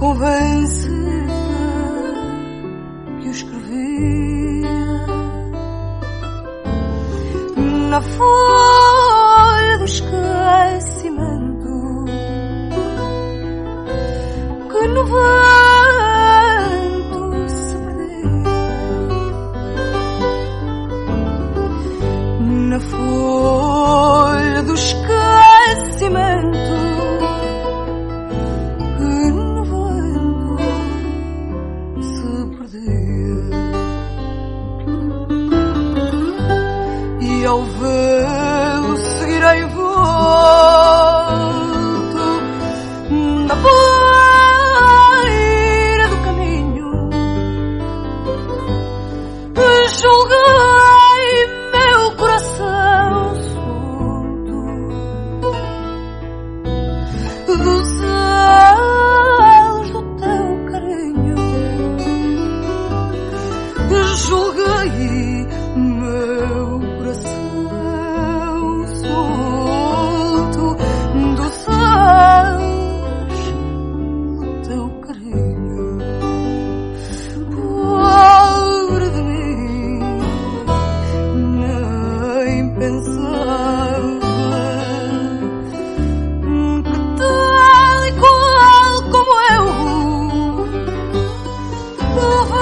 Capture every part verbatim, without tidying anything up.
convencida que o escrevia na folha do esquecimento que no vento se perdia, na folha do esquecimento que no vento se perdia. E ao vê-lo seguirei volto na beira do caminho. Julguei meu coração solto dos elos do teu carinho. Julguei meu coração solto dos elos do teu carinho. Pobre de mim, nem pensava que tal e qual como eu o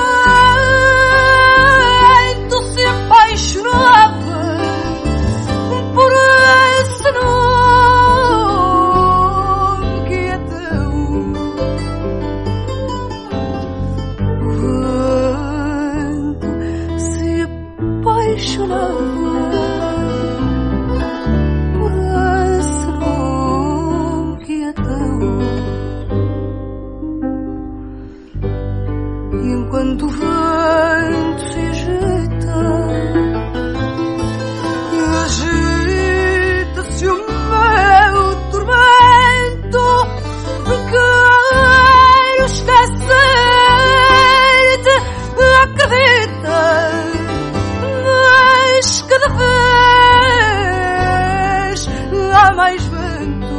vento se apaixonava por esse nome que é teu. O vento se apaixonava por esse nome que é teu. E enquanto o vento se agita, agita-se o meu tormento. Quero esquecer-te, acredita, mas cada vez há mais vento.